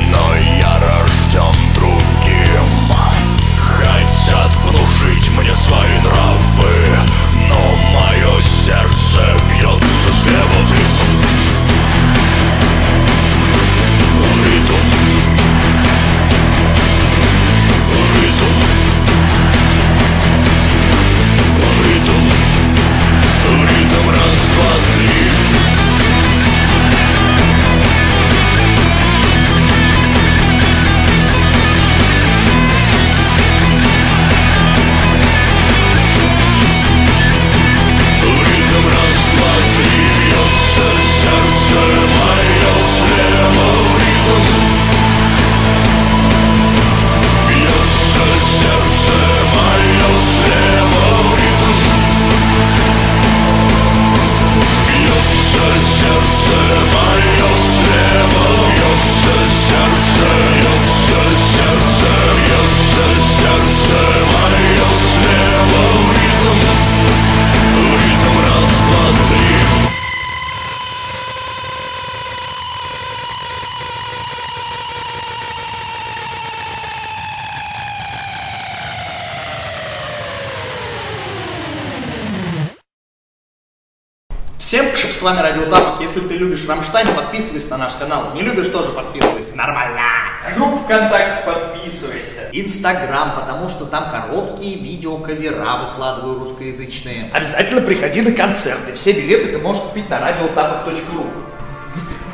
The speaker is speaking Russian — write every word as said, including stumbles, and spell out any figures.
но я рожден другим. Хотят внушить мне свои нравы, но мое сердце бьется слева в ритм. В ритм. В ритм. В ритм. В ритм. Раз, два, три. Всем пшик, с вами Радио Тапок. Если ты любишь Рамштайн, подписывайся на наш канал. Не любишь, тоже подписывайся. Нормально. Группу ВКонтакте подписывайся. Инстаграм, потому что там короткие видео-кавера выкладываю русскоязычные. Обязательно приходи на концерты. Все билеты ты можешь купить на радиотапок точка ру.